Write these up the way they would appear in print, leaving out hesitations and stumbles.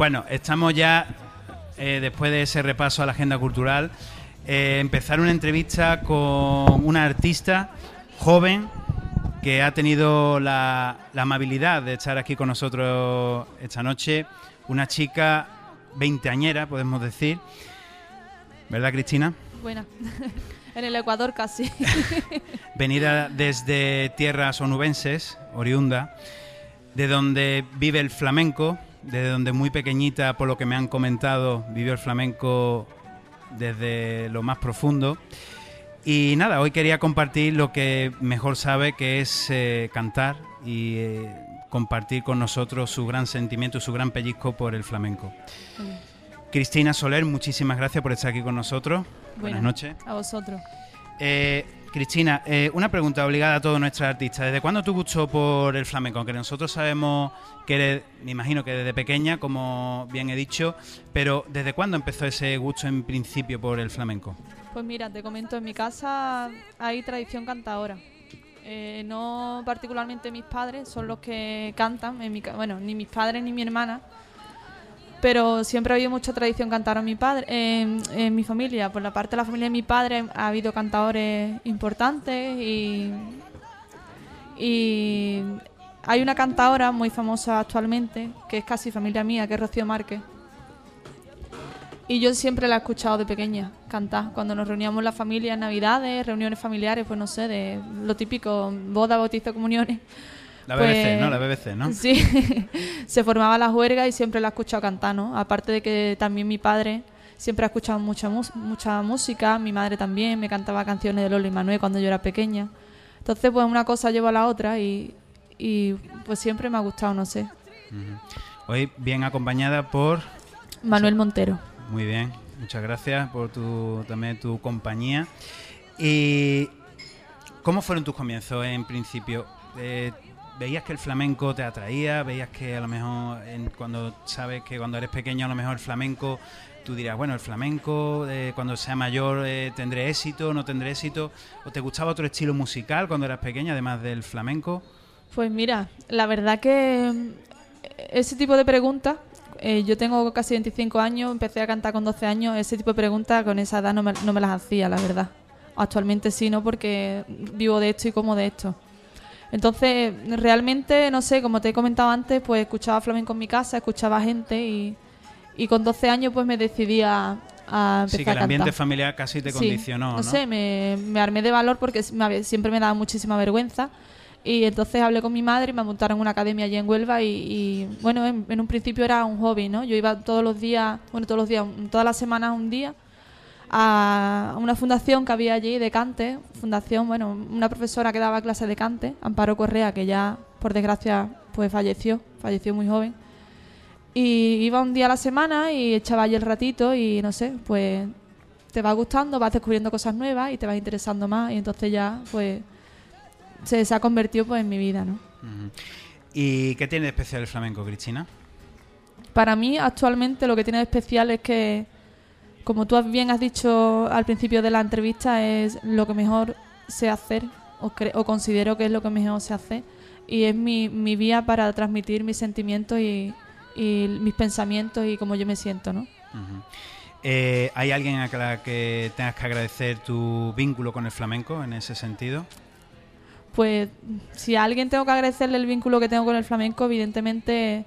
Bueno, estamos ya, después de ese repaso a la agenda cultural, empezar una entrevista con una artista joven que ha tenido la amabilidad de estar aquí con nosotros esta noche, una chica veinteañera, podemos decir, ¿verdad, Cristina? Bueno, en el Ecuador casi. Venida desde tierras onubenses, oriunda, de donde vive el flamenco, desde donde muy pequeñita, por lo que me han comentado, vivió el flamenco desde lo más profundo. Y nada, hoy quería compartir lo que mejor sabe, que es cantar y compartir con nosotros su gran sentimiento, su gran pellizco por el flamenco. Cristina Soler, muchísimas gracias por estar aquí con nosotros. Buenas noches. A vosotros. Cristina, una pregunta obligada a todos nuestros artistas. ¿Desde cuándo tu gustó por el flamenco? Aunque nosotros sabemos que eres, me imagino que desde pequeña, como bien he dicho, pero ¿desde cuándo empezó ese gusto en principio por el flamenco? Pues mira, te comento, en mi casa hay tradición cantadora. No particularmente mis padres son los que cantan, bueno, ni mis padres ni mi hermana, pero siempre ha habido mucha tradición cantar a mi padre, en mi familia. Por la parte de la familia de mi padre ha habido cantadores importantes y hay una cantadora muy famosa actualmente, que es casi familia mía, que es Rocío Márquez. Y yo siempre la he escuchado de pequeña cantar. Cuando nos reuníamos las familias en Navidades, reuniones familiares, pues no sé, de lo típico, boda, bautizo, comuniones. La BBC, ¿no? La BBC, ¿no? Sí, se formaba la juerga y siempre la he escuchado cantar, ¿no? Aparte de que también mi padre siempre ha escuchado mucha música, mi madre también me cantaba canciones de Lolo y Manuel cuando yo era pequeña. Entonces, pues una cosa lleva a la otra y pues siempre me ha gustado, no sé. Hoy bien acompañada por... Manuel Montero. Muy bien, muchas gracias por también tu compañía. ¿Y cómo fueron tus comienzos en principio? ¿Veías que el flamenco te atraía? ¿Veías que a lo mejor cuando sabes que cuando eres pequeño a lo mejor el flamenco, tú dirás, bueno, el flamenco cuando sea mayor tendré éxito, no tendré éxito? ¿O te gustaba otro estilo musical cuando eras pequeña, además del flamenco? Pues mira, la verdad que ese tipo de preguntas, yo tengo casi 25 años, empecé a cantar con 12 años, ese tipo de preguntas con esa edad no me las hacía, la verdad. Actualmente sí, ¿no? Porque vivo de esto y como de esto. Entonces, realmente, no sé, como te he comentado antes, pues escuchaba flamenco en mi casa, escuchaba gente y con 12 años pues me decidí a empezar a cantar. Sí, que el ambiente familiar casi te condicionó, ¿no? No sé, me armé de valor porque siempre me daba muchísima vergüenza y entonces hablé con mi madre y me apuntaron a una academia allí en Huelva y bueno, en un principio era un hobby, ¿no? Yo iba todas las semanas un día a una fundación que había allí de cante, una profesora que daba clases de cante, Amparo Correa, que ya por desgracia pues falleció muy joven, y iba un día a la semana y echaba allí el ratito y no sé, pues te va gustando, vas descubriendo cosas nuevas y te vas interesando más y entonces ya pues se ha convertido pues en mi vida, ¿no? ¿Y qué tiene de especial el flamenco, Cristina? Para mí actualmente lo que tiene de especial es que, como tú bien has dicho al principio de la entrevista, es lo que mejor sé hacer o considero que es lo que mejor sé hacer y es mi vía para transmitir mis sentimientos y mis pensamientos y cómo yo me siento, ¿no? ¿Hay alguien a la que tengas que agradecer tu vínculo con el flamenco en ese sentido? Pues si a alguien tengo que agradecerle el vínculo que tengo con el flamenco, evidentemente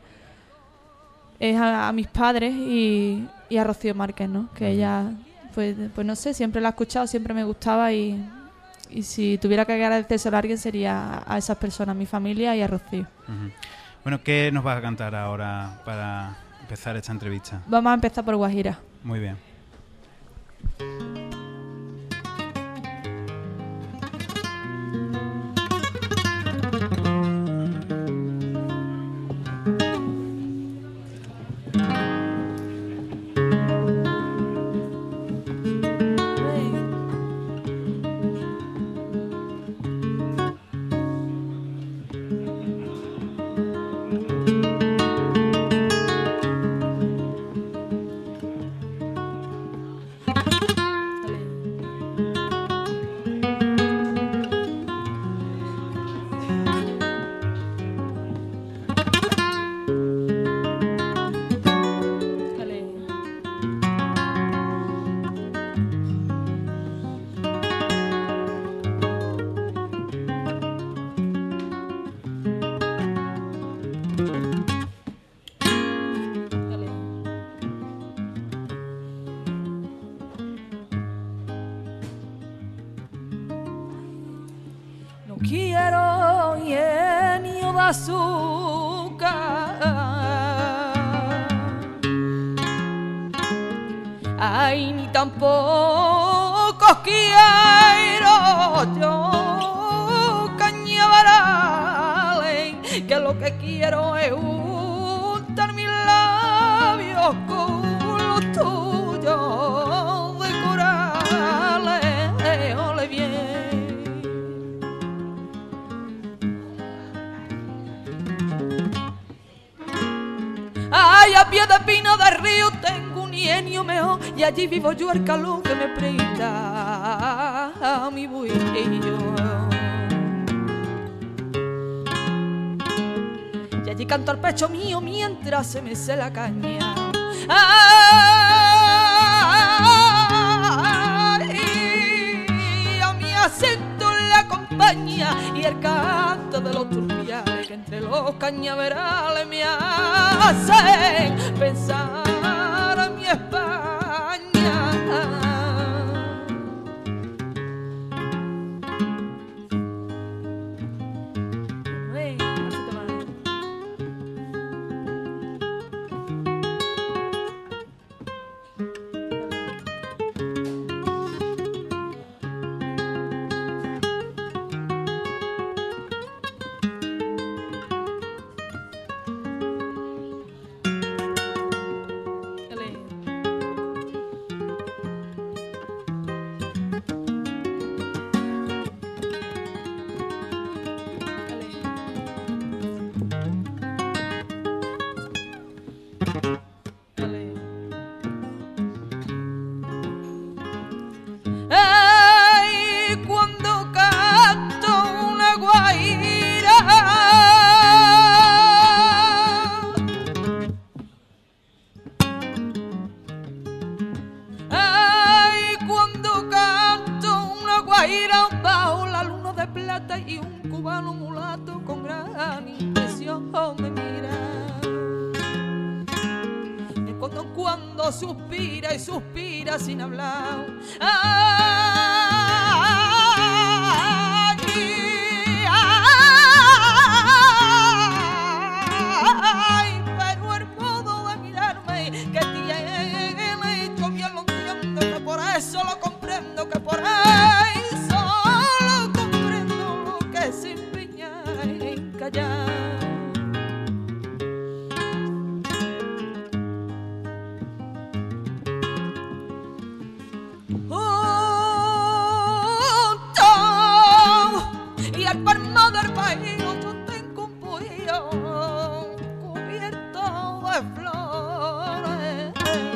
es a mis padres y a Rocío Márquez, ¿no? Que ella, pues no sé, siempre la he escuchado, siempre me gustaba y si tuviera que agradecérselo a alguien sería a esas personas, a mi familia y a Rocío. Bueno, ¿qué nos vas a cantar ahora para empezar esta entrevista? Vamos a empezar por Guajira. Muy bien. no quiero ingenio de azúcar. Ay, ni tampoco quiero yo cañaverales, que lo que quiero es untar mis labios con los tuyos de corales. Ole bien. Ay, a pie de pino del río tengo un ingenio mejor, y allí vivo yo el calor que me presta a mi buillo. Y allí canto al pecho mío mientras se me se la caña. Ay, a mi acento le acompaña y el canto de los turbiales que entre los cañaverales me hacen pensar a mi España. Ay, cuando canto una guaira, ay, cuando canto una guaira bajo la luna de plata y un cubano mulato con gran impresión me mira. Cuando suspira y suspira sin hablar. Ay, pero el modo de mirarme que tiene, yo bien lo entiendo, que por eso lo comprendo, que por eso lo comprendo, lo que se empeña en callar. Y al palmo del país yo tengo un pollo cubierto de flores.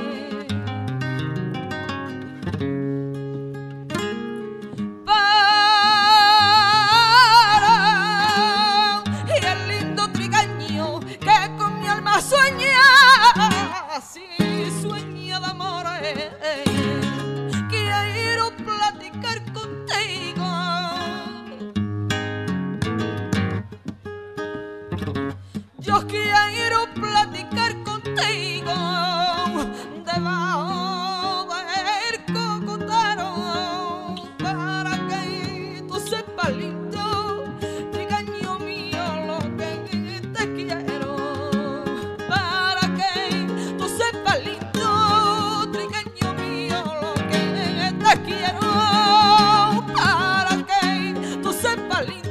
Y el lindo trigueño que con mi alma sueña, así sueña de amores. Quiero platicar contigo. Yo quiero platicar contigo debajo del cocotero, para que tú sepas, lindo trigueño mío, lo que te quiero. Para que tú sepas, lindo trigueño mío, lo que te quiero. Para que tú sepas, lindo